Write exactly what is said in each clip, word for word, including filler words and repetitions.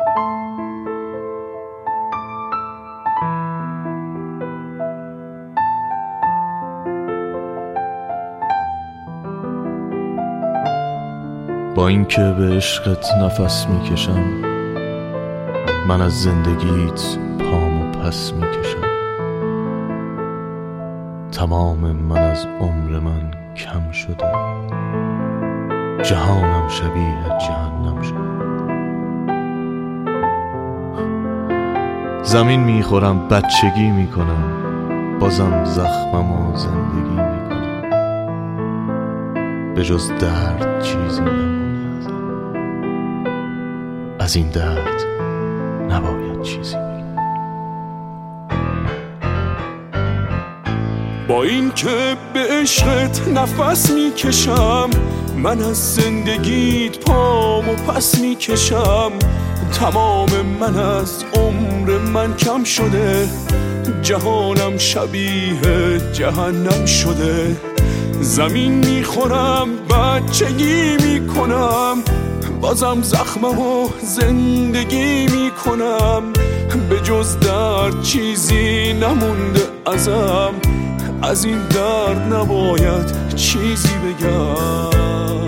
با اینکه به عشقت نفس میکشم، من از زندگیت پامو پس میکشم. تمام من از عمر من کم شده، جهانم شبیه جهنم شده. زمین میخورم، بچگی میکنم، بازم زخممو زندگی میکنم. به جز درد چیزی نمونده، از این درد نباید چیزی بگم. با این که به عشقت نفس میکشم، من از زندگیت پامو پس میکشم. تمام من از عمر من کم شده، جهانم شبیه جهنم شده. زمین میخورم، بچگی میکنم، بازم زخممو زندگی میکنم. به جز درد چیزی نمونده ازم، از این درد نباید چیزی بگم.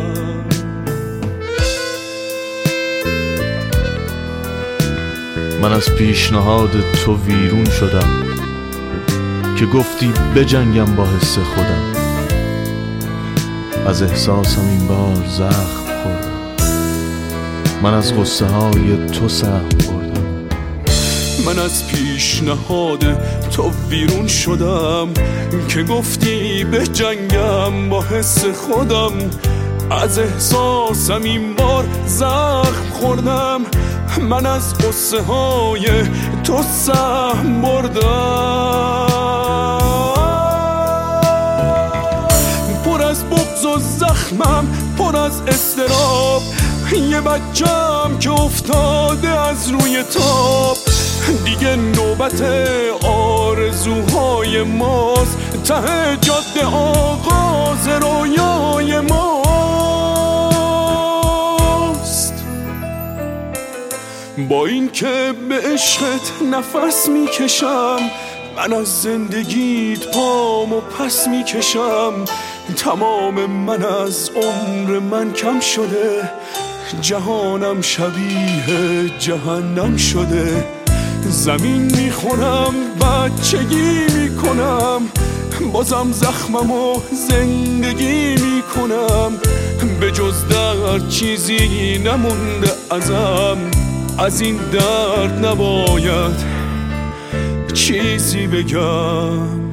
من از پیشنهاد تو ویرون شدم که گفتی بجنگم با حس خودم. از احساسم این بار زخم خوردم، من از غصه های تو سهم بردم. من از پیشنهاد تو ویرون شدم که گفتی به جنگم با حس خودم. از احساسم این بار زخم خوردم، من از غصه های تو سهم بردم. پر از بغض و زخمم، پر از اضطراب، یه بچم که افتاده از روی تاب. دیگه نوبت آرزوهای ماست، ته جاده آغاز رویای ماست. با این که به عشقت نفس میکشم، من از زندگیت پامو پس میکشم. تمام من از عمر من کم شده، جهانم شبیه جهنم شده. زمین میخورم، بچگی میکنم، بازم زخممو زندگی میکنم. به جز درد چیزی نمونده ازم، از این درد نباید چیزی بگم.